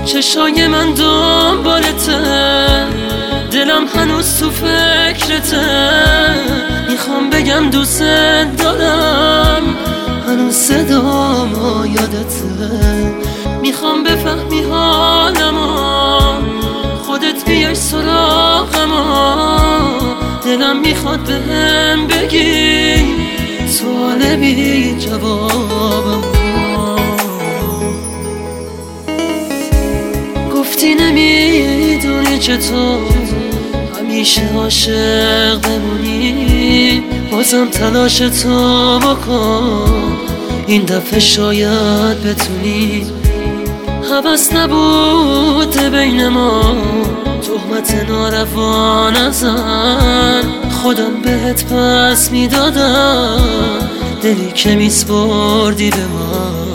چشای من دنبالته، دلم هنوز تو فکرته. میخوام بگم دوست دارم، هنوز صدام یادته. میخوام بفهمی حالمو، خودت بیای سراغمو. دلم میخواد بهم بگی سوال بی جوابم. گفتی نمیدونی چطور همیشه عاشق بمونی، بازم تلاش تو بکن، این دفعه شاید بتونی. هوس نبود بین ما، تهمت ناروا نزن، خودم بهت پس میدادم دلی که میسپردی به من.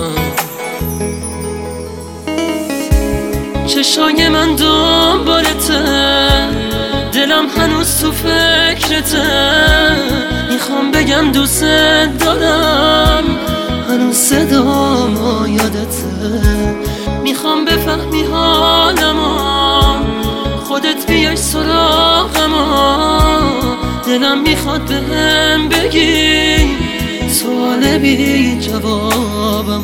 چشای من دنبالته، دلم هنوز تو فکرته. میخوام بگم دوست دارم، هنوز صدام یادته. میخوام بفهمی حالمو، خودت بیای سراغمو. دلم میخواد بهم بگی سوال بی جوابم.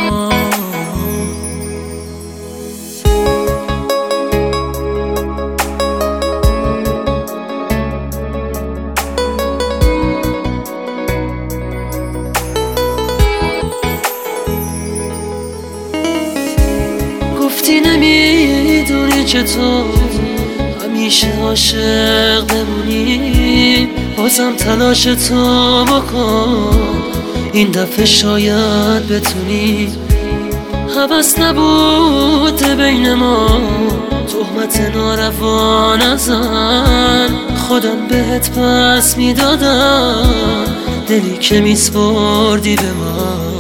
گفتی نمیدونی چطور همیشه عاشق بمونی، بازم تلاش تو بکن، این دفعه شاید بتونی. هوس نبود بین ما، تهمت ناروا نزن، خودم بهت پس میدادم دلی که میسپردی به من.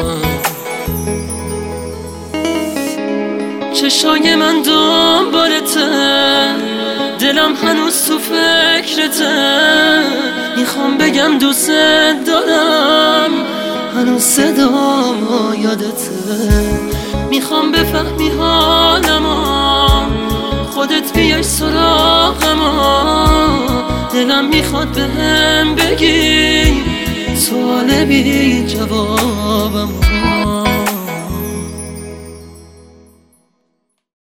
چشای من دنبالته، دلم هنوز تو فکرته. میخوام بگم دوست دارم، هنوز صدام یادته. میخوام بفهمی حالمو، خودت بیای سراغمو. دلم میخواد بهم بگی سوال بی جوابم.